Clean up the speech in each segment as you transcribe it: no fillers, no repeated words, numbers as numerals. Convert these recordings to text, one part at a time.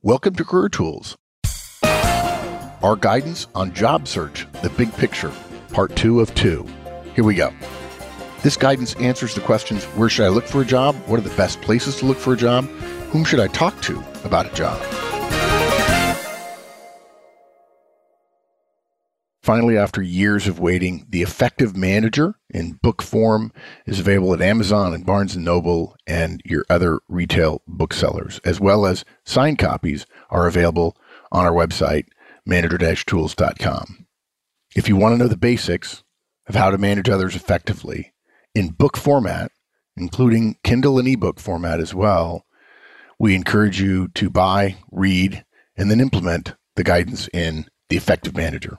Welcome to Career Tools. Our guidance on job search, the big picture, part 2 of 2. Here we go. This guidance answers the questions, where should I look for a job? What are the best places to look for a job? Whom should I talk to about a job? Finally, after years of waiting, The Effective Manager in book form is available at Amazon and Barnes & Noble and your other retail booksellers, as well as signed copies are available on our website, manager-tools.com. If you want to know the basics of how to manage others effectively in book format, including Kindle and ebook format as well, we encourage you to buy, read, and then implement the guidance in The Effective Manager.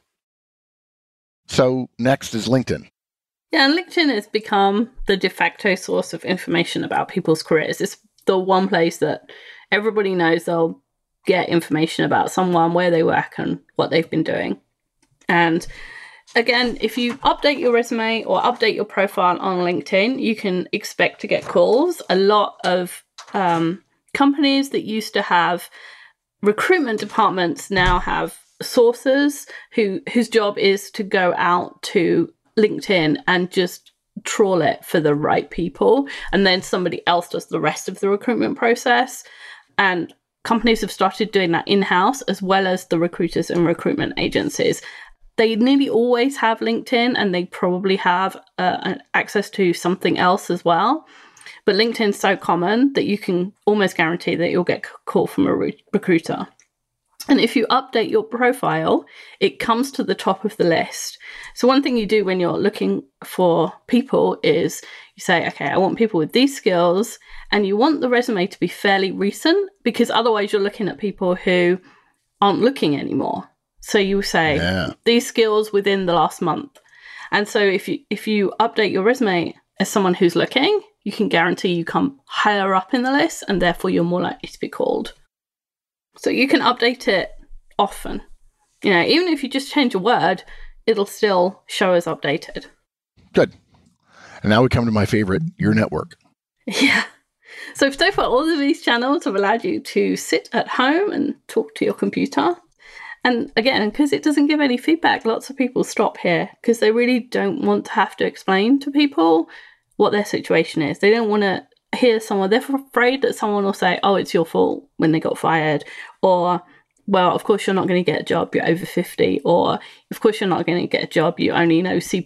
So next is LinkedIn. Yeah, and LinkedIn has become the de facto source of information about people's careers. It's the one place that everybody knows they'll get information about someone, where they work, and what they've been doing. And again, if you update your resume or update your profile on LinkedIn, you can expect to get calls. A lot of companies that used to have recruitment departments now have sources whose job is to go out to LinkedIn and just trawl it for the right people. And then somebody else does the rest of the recruitment process. And companies have started doing that in-house, as well as the recruiters and recruitment agencies. They nearly always have LinkedIn, and they probably have access to something else as well. But LinkedIn's so common that you can almost guarantee that you'll get a call from a recruiter. And if you update your profile, it comes to the top of the list. So one thing you do when you're looking for people is you say, okay, I want people with these skills, and you want the resume to be fairly recent, because otherwise you're looking at people who aren't looking anymore. So you say these skills within the last month. And so if you update your resume as someone who's looking, you can guarantee you come higher up in the list, and therefore you're more likely to be called. So you can update it often. You know, even if you just change a word, it'll still show as updated. Good. And now we come to my favorite, your network. Yeah. So far, all of these channels have allowed you to sit at home and talk to your computer. And again, because it doesn't give any feedback, lots of people stop here because they really don't want to have to explain to people what their situation is. They don't want to hear someone, they're afraid that someone will say, oh, it's your fault when they got fired, or, well, of course you're not going to get a job, you're over 50, or of course you're not going to get a job, you only know C++.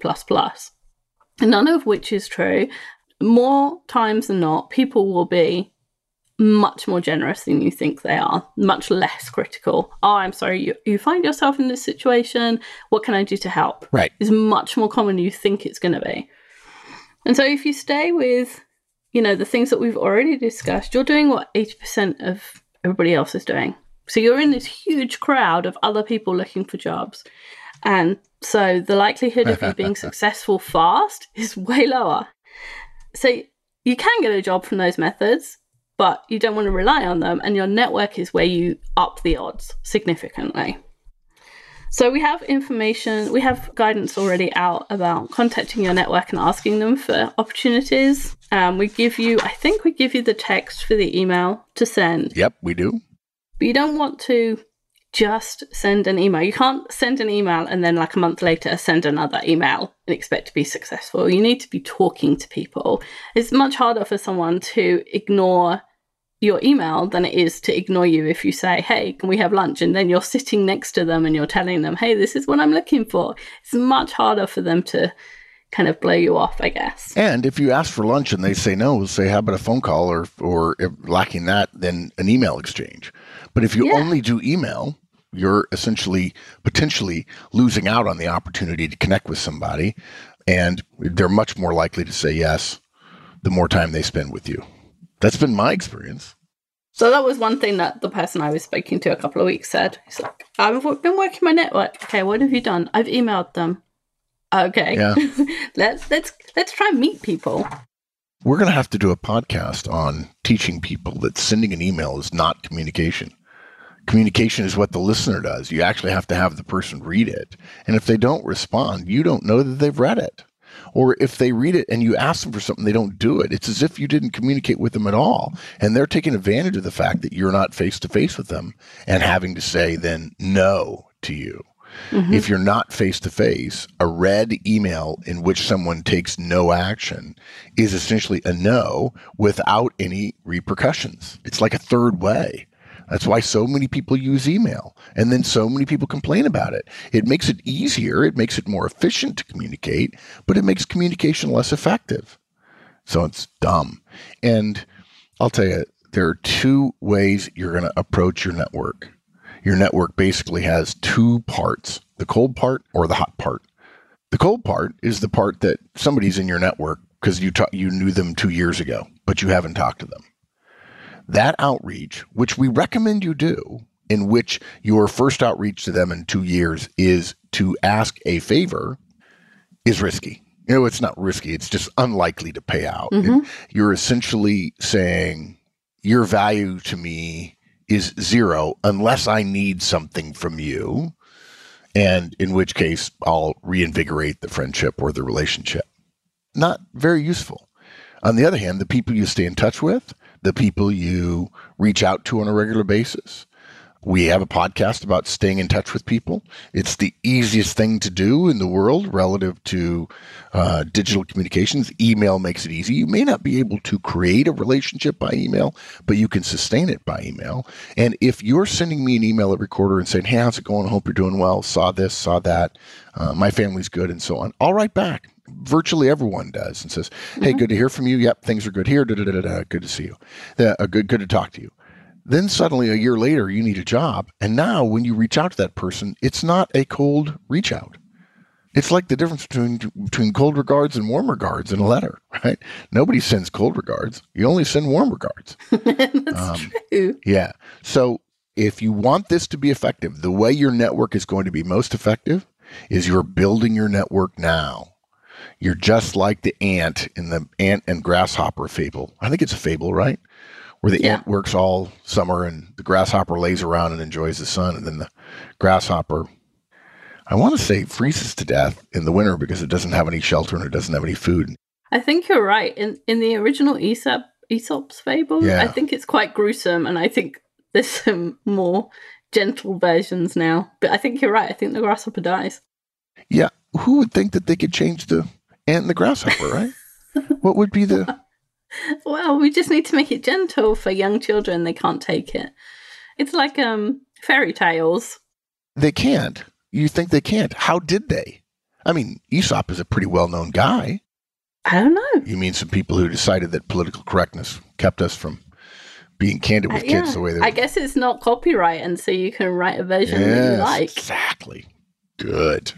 None of which is true. More times than not, people will be much more generous than you think they are, much less critical. Oh, I'm sorry, you find yourself in this situation, what can I do to help? Right. It's much more common than you think it's going to be. And so if you stay with the things that we've already discussed, you're doing what 80% of everybody else is doing. So you're in this huge crowd of other people looking for jobs. And so the likelihood of you being successful fast is way lower. So you can get a job from those methods, but you don't want to rely on them. And your network is where you up the odds significantly. So we have information, we have guidance already out about contacting your network and asking them for opportunities. We give you the text for the email to send. Yep, we do. But you don't want to just send an email. You can't send an email and then like a month later send another email and expect to be successful. You need to be talking to people. It's much harder for someone to ignore your email than it is to ignore you if you say, hey, can we have lunch? And then you're sitting next to them and you're telling them, hey, this is what I'm looking for. It's much harder for them to kind of blow you off, I guess. And if you ask for lunch and they say no, say, how about a phone call, or if lacking that, then an email exchange. But if you only do email, you're essentially potentially losing out on the opportunity to connect with somebody, and they're much more likely to say yes the more time they spend with you. That's been my experience. So that was one thing that the person I was speaking to a couple of weeks said. He's like, I've been working my network. Okay, what have you done? I've emailed them. Okay, yeah. let's try and meet people. We're going to have to do a podcast on teaching people that sending an email is not communication. Communication is what the listener does. You actually have to have the person read it. And if they don't respond, you don't know that they've read it. Or if they read it and you ask them for something, they don't do it. It's as if you didn't communicate with them at all. And they're taking advantage of the fact that you're not face to face with them and having to say then no to you. Mm-hmm. If you're not face to face, a red email in which someone takes no action is essentially a no without any repercussions. It's like a third way. That's why so many people use email, and then so many people complain about it. It makes it easier. It makes it more efficient to communicate, but it makes communication less effective. So it's dumb. And I'll tell you, there are two ways you're going to approach your network. Your network basically has two parts, the cold part or the hot part. The cold part is the part that somebody's in your network because you knew them 2 years ago, but you haven't talked to them. That outreach, which we recommend you do, in which your first outreach to them in 2 years is to ask a favor, is risky. It's not risky. It's just unlikely to pay out. Mm-hmm. You're essentially saying your value to me is zero unless I need something from you, and in which case I'll reinvigorate the friendship or the relationship. Not very useful. On the other hand, the people you stay in touch with, the people you reach out to on a regular basis. We have a podcast about staying in touch with people. It's the easiest thing to do in the world relative to digital communications. Email makes it easy. You may not be able to create a relationship by email, but you can sustain it by email. And if you're sending me an email every quarter and saying, hey, how's it going? I hope you're doing well. Saw this, saw that. My family's good and so on. I'll write back. Virtually everyone does and says, hey, good to hear from you. Yep, things are good here. Good to see you. Good to talk to you. Then suddenly a year later, you need a job. And now when you reach out to that person, it's not a cold reach out. It's like the difference between cold regards and warm regards in a letter, right? Nobody sends cold regards. You only send warm regards. That's true. Yeah. So if you want this to be effective, the way your network is going to be most effective is you're building your network now. You're just like the ant in the ant and grasshopper fable. I think it's a fable, right? Where the ant works all summer and the grasshopper lays around and enjoys the sun. And then the grasshopper, I want to say, freezes to death in the winter because it doesn't have any shelter and it doesn't have any food. I think you're right. In the original Aesop's fable, I think it's quite gruesome. And I think there's some more gentle versions now. But I think you're right. I think the grasshopper dies. Yeah. Who would think that they could change the ant and the grasshopper, right? What would be the... Well, we just need to make it gentle for young children. They can't take it. It's like fairy tales. They can't. You think they can't. How did they? I mean, Aesop is a pretty well-known guy. I don't know. You mean some people who decided that political correctness kept us from being candid with kids the way they were? I guess it's not copyright, and so you can write a version that you like. Exactly. Good.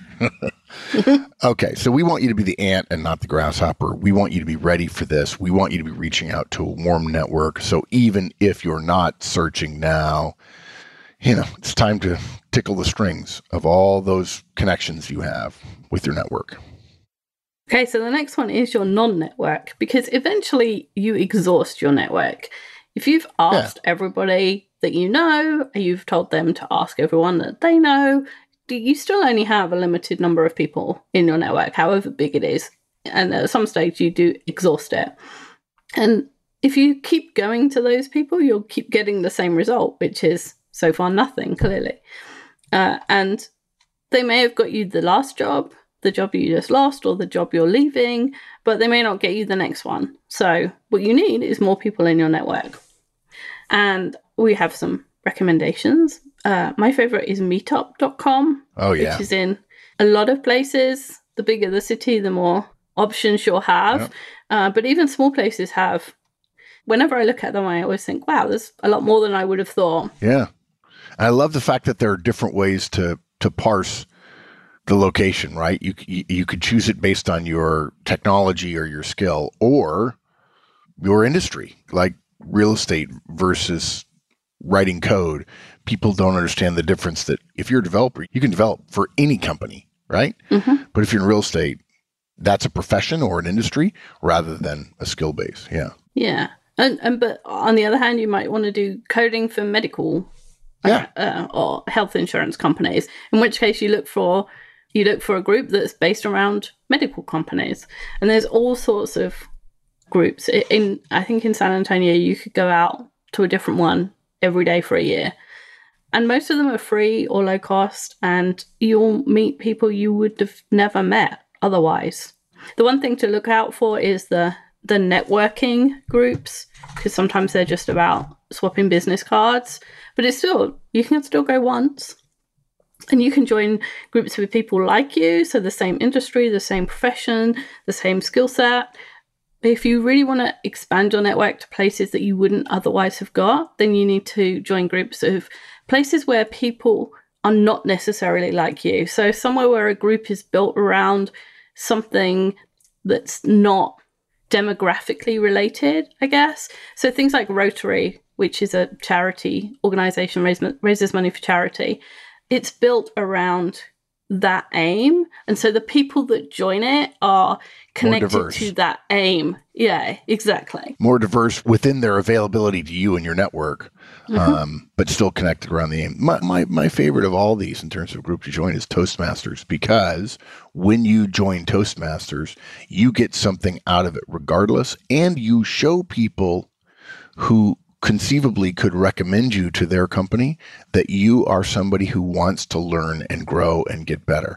Okay, so we want you to be the ant and not the grasshopper. We want you to be ready for this. We want you to be reaching out to a warm network. So even if you're not searching now, it's time to tickle the strings of all those connections you have with your network. Okay, so the next one is your non-network, because eventually you exhaust your network. If you've asked everybody that you know, you've told them to ask everyone that they know, you still only have a limited number of people in your network, however big it is. And at some stage, you do exhaust it. And if you keep going to those people, you'll keep getting the same result, which is so far nothing, clearly. And they may have got you the last job, the job you just lost, or the job you're leaving, but they may not get you the next one. So what you need is more people in your network. And we have some recommendations. My favorite is meetup.com, which is in a lot of places. The bigger the city, the more options you'll have. Yep. But even small places have. Whenever I look at them, I always think, wow, there's a lot more than I would have thought. Yeah. I love the fact that there are different ways to parse the location, right? You could choose it based on your technology or your skill or your industry, like real estate versus writing code. People don't understand the difference that if you're a developer, you can develop for any company, right? Mm-hmm. But if you're in real estate, that's a profession or an industry rather than a skill base. Yeah. Yeah. But on the other hand, you might want to do coding for medical or health insurance companies, in which case you look for you look for a group that's based around medical companies. And there's all sorts of groups. I think in San Antonio, you could go out to a different one every day for a year. And most of them are free or low cost, and you'll meet people you would have never met otherwise. The one thing to look out for is the networking groups, because sometimes they're just about swapping business cards, but you can still go once. And you can join groups with people like you, so the same industry, the same profession, the same skill set. If you really want to expand your network to places that you wouldn't otherwise have got, then you need to join groups of places where people are not necessarily like you. So somewhere where a group is built around something that's not demographically related, I guess. So things like Rotary, which is a charity organization, raises money for charity. It's built around that aim. And so the people that join it are connected to that aim. Yeah, exactly. More diverse within their availability to you and your network, but still connected around the aim. My favorite of all these in terms of group to join is Toastmasters, because when you join Toastmasters, you get something out of it regardless, and you show people who conceivably could recommend you to their company that you are somebody who wants to learn and grow and get better.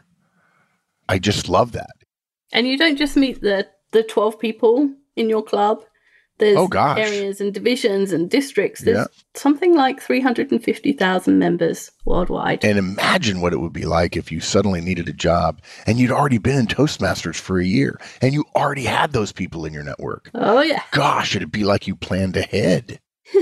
I just love that. And you don't just meet the 12 people in your club. There's areas and divisions and districts. There's something like 350,000 members worldwide. And imagine what it would be like if you suddenly needed a job and you'd already been in Toastmasters for a year and you already had those people in your network. Oh, yeah. Gosh, it'd be like you planned ahead.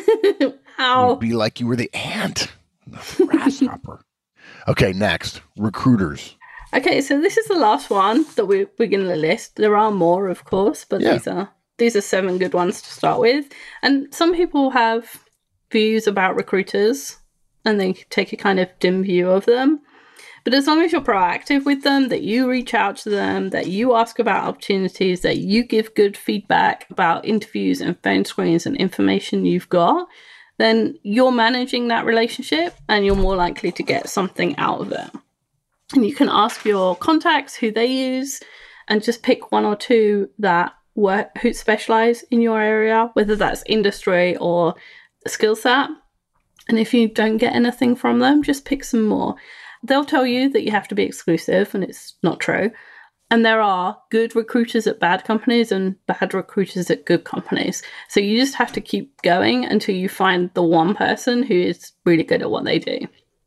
Wow. It'd be like you were the ant, the grasshopper. Okay, next, recruiters. Okay, so this is the last one that we're going to list. There are more, of course, but these are 7 good ones to start with. And some people have views about recruiters, and they take a kind of dim view of them. But as long as you're proactive with them, that you reach out to them, that you ask about opportunities, that you give good feedback about interviews and phone screens and information you've got, then you're managing that relationship and you're more likely to get something out of it. And you can ask your contacts who they use and just pick 1 or 2 that who specialize in your area, whether that's industry or skill set. And if you don't get anything from them, just pick some more. They'll tell you that you have to be exclusive, and it's not true. And there are good recruiters at bad companies and bad recruiters at good companies. So you just have to keep going until you find the one person who is really good at what they do.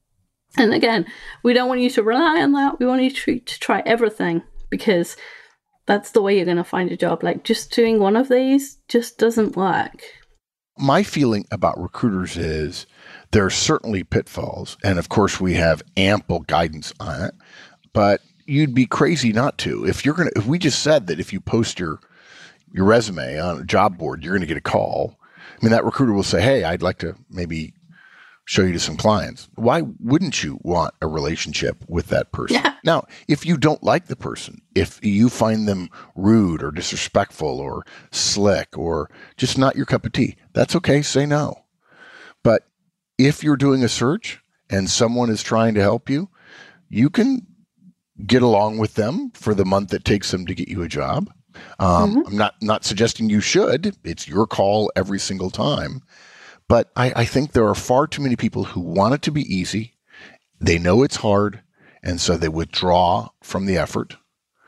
And again, we don't want you to rely on that. We want you to try everything, because that's the way you're going to find a job. Like, just doing one of these just doesn't work. My feeling about recruiters is there are certainly pitfalls. And of course, we have ample guidance on it. But you'd be crazy not to. If we just said that if you post your resume on a job board, you're going to get a call. I mean, that recruiter will say, hey, I'd like to maybe show you to some clients. Why wouldn't you want a relationship with that person? Yeah. Now, if you don't like the person, if you find them rude or disrespectful or slick or just not your cup of tea, that's okay. Say no. But if you're doing a search and someone is trying to help you, you can get along with them for the month it takes them to get you a job. I'm not suggesting you should. It's your call every single time. But I think there are far too many people who want it to be easy. They know it's hard, and so they withdraw from the effort.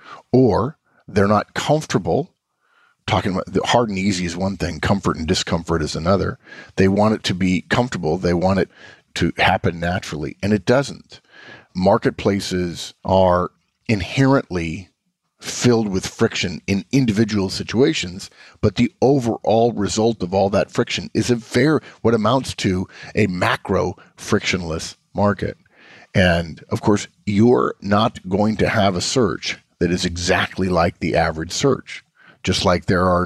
Or they're not comfortable. Talking about the hard and easy is one thing, comfort and discomfort is another. They want it to be comfortable. They want it to happen naturally, and it doesn't. Marketplaces are inherently filled with friction in individual situations, but the overall result of all that friction is what amounts to a macro frictionless market. And of course, you're not going to have a search that is exactly like the average search, just like there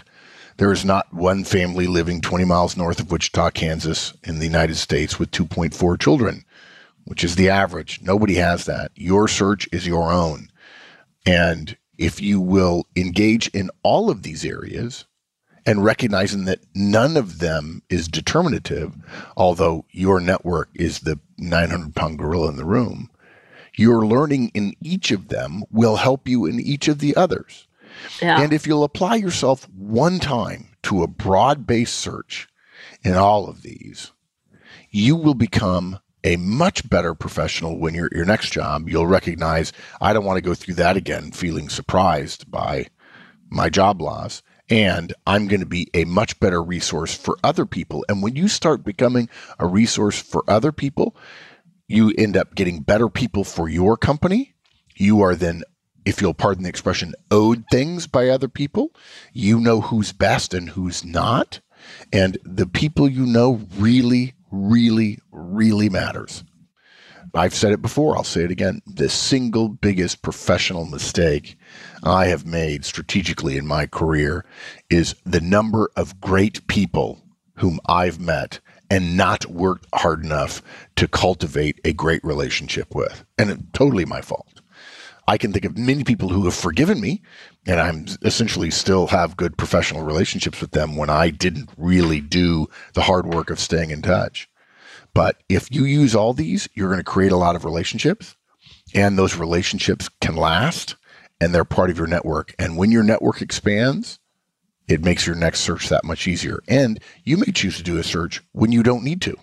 is not one family living 20 miles north of Wichita, Kansas in the United States with 2.4 children, which is the average. Nobody has that. Your search is your own. And if you will engage in all of these areas and recognizing that none of them is determinative, although your network is the 900-pound gorilla in the room, Your learning in each of them will help you in each of the others. Yeah. And if you'll apply yourself one time to a broad-based search in all of these, you will become a much better professional when you're at your next job. You'll recognize, I don't want to go through that again, feeling surprised by my job loss. And I'm going to be a much better resource for other people. And when you start becoming a resource for other people, you end up getting better people for your company. You are then, if you'll pardon the expression, owed things by other people. You know who's best and who's not. And the people you know really, really, really matters. I've said it before, I'll say it again. The single biggest professional mistake I have made strategically in my career is the number of great people whom I've met and not worked hard enough to cultivate a great relationship with. And it's totally my fault. I can think of many people who have forgiven me, and I'm essentially still have good professional relationships with them when I didn't really do the hard work of staying in touch. But if you use all these, you're going to create a lot of relationships, and those relationships can last, and they're part of your network. And when your network expands, it makes your next search that much easier. And you may choose to do a search when you don't need to.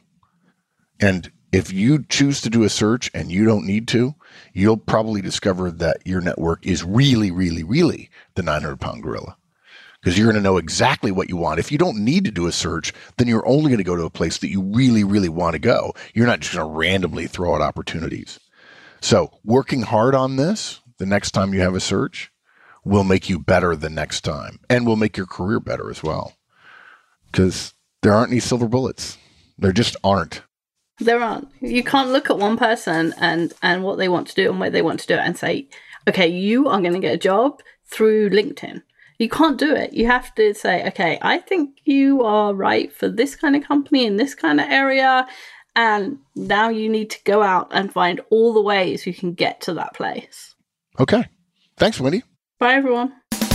And if you choose to do a search and you don't need to, you'll probably discover that your network is really, really, really the 900-pound gorilla. Because you're going to know exactly what you want. If you don't need to do a search, then you're only going to go to a place that you really, really want to go. You're not just going to randomly throw out opportunities. So working hard on this the next time you have a search will make you better the next time, and will make your career better as well. Because there aren't any silver bullets. There just aren't. There aren't. You can't look at one person and what they want to do and where they want to do it and say, okay, you are going to get a job through LinkedIn. You can't do it. You have to say, okay, I think you are right for this kind of company in this kind of area. And now you need to go out and find all the ways you can get to that place. Okay. Thanks, Wendy. Bye, everyone.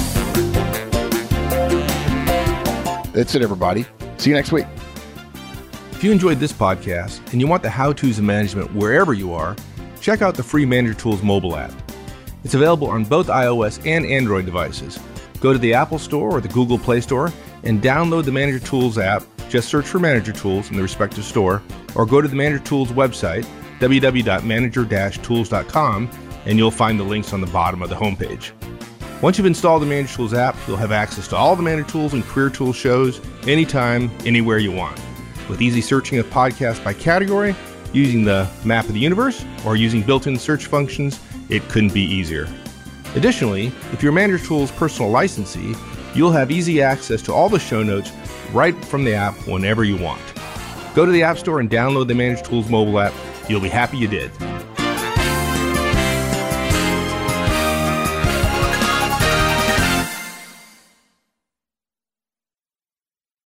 That's it, everybody. See you next week. If you enjoyed this podcast and you want the how-tos of management wherever you are, check out the free Manager Tools mobile app. It's available on both iOS and Android devices. Go to the Apple Store or the Google Play Store and download the Manager Tools app. Just search for Manager Tools in the respective store, or go to the Manager Tools website, www.manager-tools.com, and you'll find the links on the bottom of the homepage. Once you've installed the Manager Tools app, you'll have access to all the Manager Tools and Career Tools shows anytime, anywhere you want. With easy searching of podcasts by category, using the map of the universe, or using built-in search functions, it couldn't be easier. Additionally, if you're a Manager Tools personal licensee, you'll have easy access to all the show notes right from the app whenever you want. Go to the App Store and download the Manager Tools mobile app. You'll be happy you did.